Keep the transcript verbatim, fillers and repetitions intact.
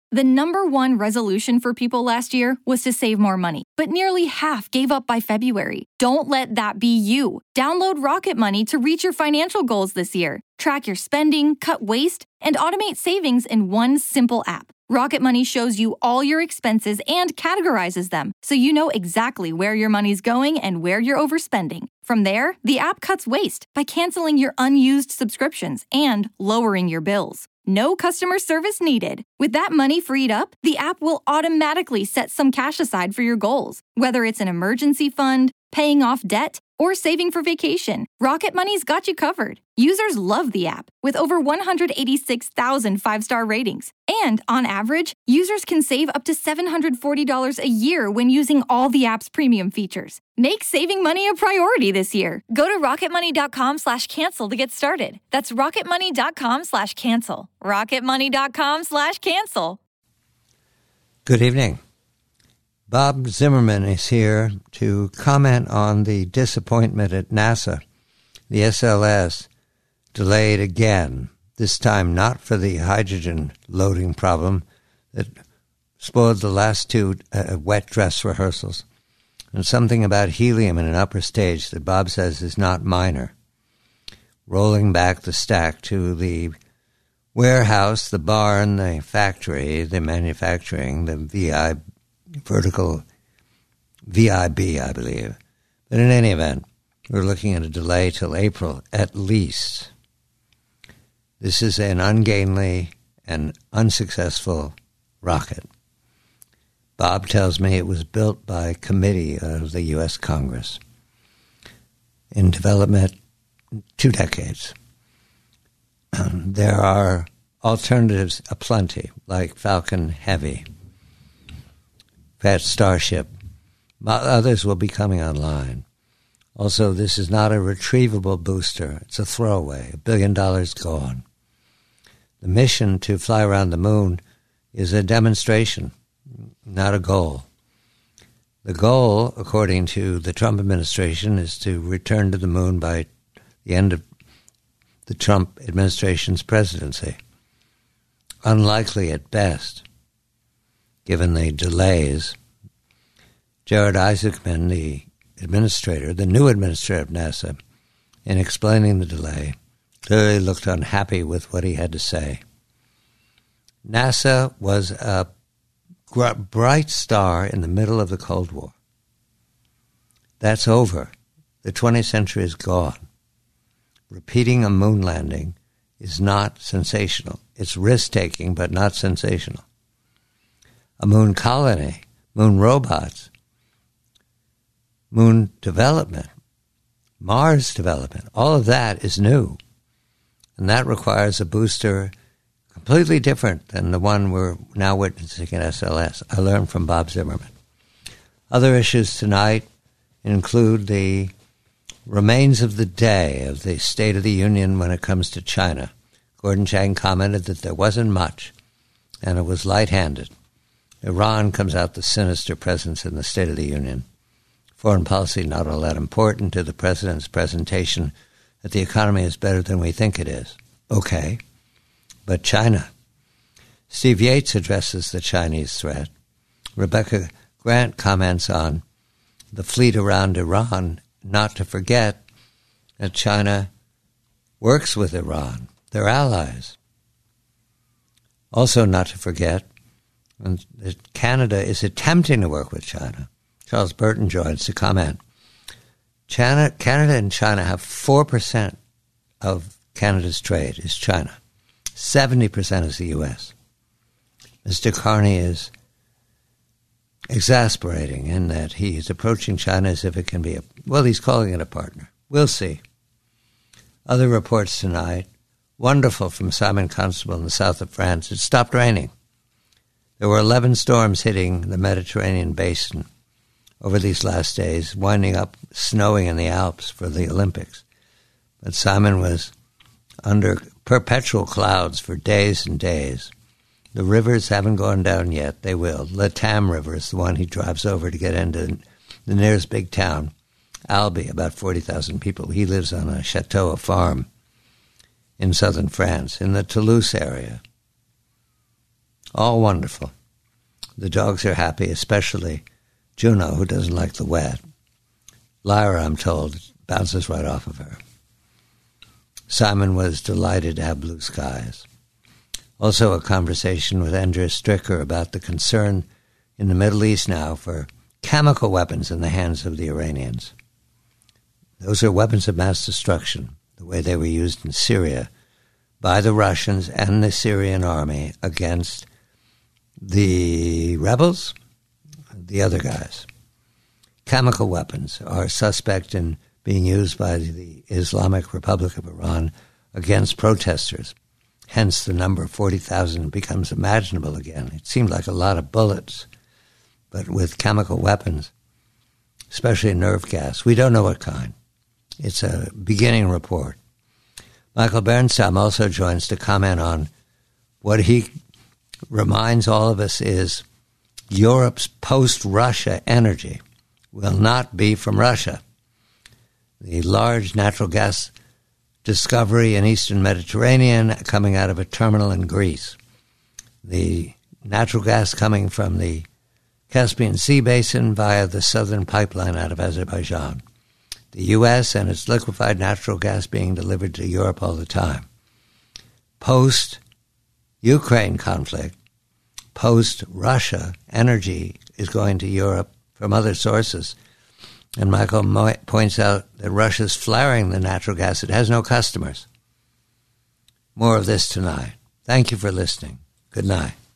The number one resolution for people last year was to save more money, but nearly half gave up by February. Don't let that be you. Download Rocket Money to reach your financial goals this year. Track your spending, cut waste, and automate savings in one simple app. Rocket Money shows you all your expenses and categorizes them, so you know exactly where your money's going and where you're overspending. From there, the app cuts waste by canceling your unused subscriptions and lowering your bills. No customer service needed. With that money freed up, the app will automatically set some cash aside for your goals, whether it's an emergency fund, paying off debt, or saving for vacation. Rocket Money's got you covered. Users love the app, with over one hundred eighty-six thousand five-star ratings. And on average, users can save up to seven hundred forty dollars a year when using all the app's premium features. Make saving money a priority this year. Go to rocketmoney.com slash cancel to get started. That's rocketmoney.com slash cancel. rocketmoney.com slash cancel. Good evening. Bob Zimmerman is here to comment on the disappointment at NASA. The S L S delayed again, this time not for the hydrogen loading problem that spoiled the last two uh, wet dress rehearsals, and something about helium in an upper stage that Bob says is not minor. Rolling back the stack to the warehouse, the barn, the factory, the manufacturing, the V I vertical V I B, I believe. But in any event, we're looking at a delay till April at least. This is an ungainly and unsuccessful rocket. Bob tells me it was built by a committee of the U S Congress in development two decades. Um, there are alternatives aplenty, like Falcon Heavy, Fat Starship. Others will be coming online. Also, this is not a retrievable booster. It's a throwaway. A billion dollars gone. The mission to fly around the moon is a demonstration, not a goal. The goal, according to the Trump administration, is to return to the moon by the end of the Trump administration's presidency. Unlikely at best, given the delays. Jared Isaacman, the administrator, the new administrator of NASA, in explaining the delay, clearly looked unhappy with what he had to say. NASA was a gr- bright star in the middle of the Cold War. That's over. The twentieth century is gone. Repeating a moon landing is not sensational. It's risk-taking, but not sensational. A moon colony, moon robots, moon development, Mars development, all of that is new. And that requires a booster completely different than the one we're now witnessing at S L S. I learned from Bob Zimmerman. Other issues tonight include the remains of the day of the State of the Union when it comes to China. Gordon Chang commented that there wasn't much, and it was light-handed. Iran comes out the sinister presence in the State of the Union. Foreign policy not all that important to the president's presentation that the economy is better than we think it is. Okay. But China. Steve Yates addresses the Chinese threat. Rebecca Grant comments on the fleet around Iran, not to forget that China works with Iran. They're allies. Also not to forget that Canada is attempting to work with China. Charles Burton joins to comment. China, Canada and China have four percent of Canada's trade is China. seventy percent is the U S. Mister Carney is exasperating in that he is approaching China as if it can be a, well, he's calling it a partner. We'll see. Other reports tonight, wonderful from Simon Constable in the south of France. It stopped raining. There were eleven storms hitting the Mediterranean basin over these last days, winding up snowing in the Alps for the Olympics. But Simon was under perpetual clouds for days and days. The rivers haven't gone down yet. They will. Le Tam River is the one he drives over to get into the nearest big town, Albi, about forty thousand people. He lives on a chateau, a farm in southern France, in the Toulouse area. All wonderful. The dogs are happy, especially Juno, who doesn't like the wet. Lyra, I'm told, bounces right off of her. Simon was delighted to have blue skies. Also a conversation with Andrea Stricker about the concern in the Middle East now for chemical weapons in the hands of the Iranians. Those are weapons of mass destruction, the way they were used in Syria by the Russians and the Syrian army against the rebels, the other guys. Chemical weapons are suspect in being used by the Islamic Republic of Iran against protesters. Hence, the number of forty thousand becomes imaginable again. It seemed like a lot of bullets, but with chemical weapons, especially nerve gas, we don't know what kind. It's a beginning report. Michael Bernstam also joins to comment on what he reminds all of us is Europe's post-Russia energy will not be from Russia. The large natural gas discovery in Eastern Mediterranean coming out of a terminal in Greece. The natural gas coming from the Caspian Sea basin via the southern pipeline out of Azerbaijan. The U S and its liquefied natural gas being delivered to Europe all the time. Post-Ukraine conflict, post-Russia energy is going to Europe from other sources. And Michael Mo- points out that Russia's flaring the natural gas. It has no customers. More of this tonight. Thank you for listening. Good night.